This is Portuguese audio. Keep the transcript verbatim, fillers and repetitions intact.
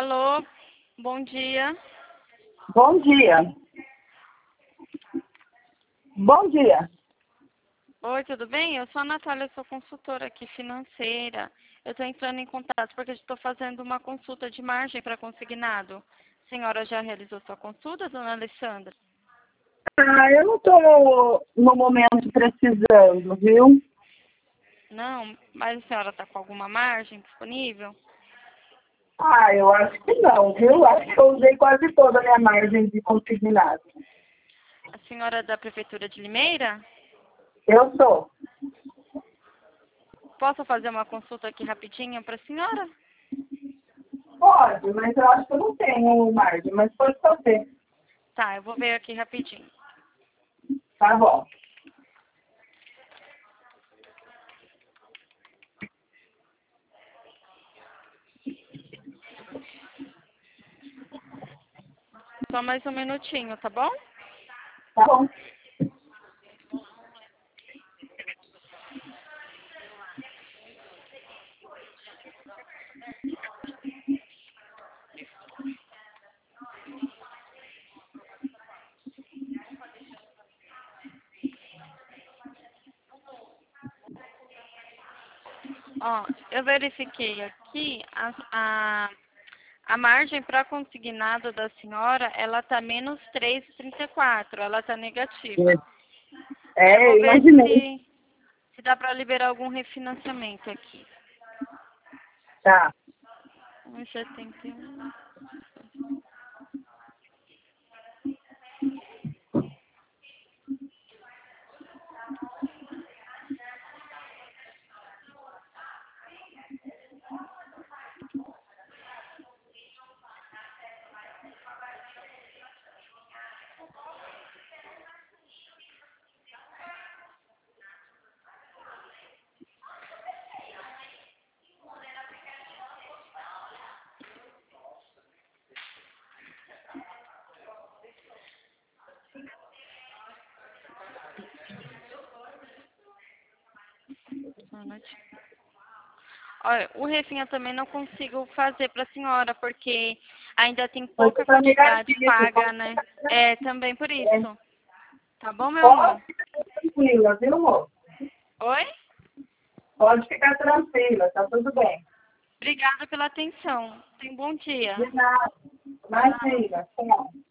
Alô, bom dia. Bom dia. Bom dia. Oi, tudo bem? Eu sou a Natália, eu sou consultora aqui financeira. Eu estou entrando em contato porque estou fazendo uma consulta de margem para consignado. A senhora já realizou sua consulta, dona Alessandra? Ah, eu não estou no momento precisando, viu? Não, mas a senhora está com alguma margem disponível? Ah, eu acho que não, viu? Acho que eu usei quase toda a minha margem de consignado. A senhora é da Prefeitura de Limeira? Eu sou. Posso fazer uma consulta aqui rapidinho para a senhora? Pode, mas eu acho que eu não tenho margem, mas pode fazer. Tá, eu vou ver aqui rapidinho. Tá bom. Só mais um minutinho, tá bom? Tá bom. Ó, eu verifiquei aqui a, a, a margem para consignado da senhora, ela tá menos três vírgula trinta e quatro, ela tá negativa. Aí eu É, vou ver imaginei. se, se dá para liberar algum refinanciamento aqui. Tá. um e setenta e um. Boa noite. Olha, o refin eu também não consigo fazer para a senhora, porque ainda tem Foi pouca para quantidade negativo. paga, né? É, também por É. isso. Tá bom, meu amor? Pode ficar tranquila, viu, amor? Oi? Pode ficar tranquila, tá tudo bem. Obrigada pela atenção. Tenha um bom dia. De nada. Imagina. Tchau.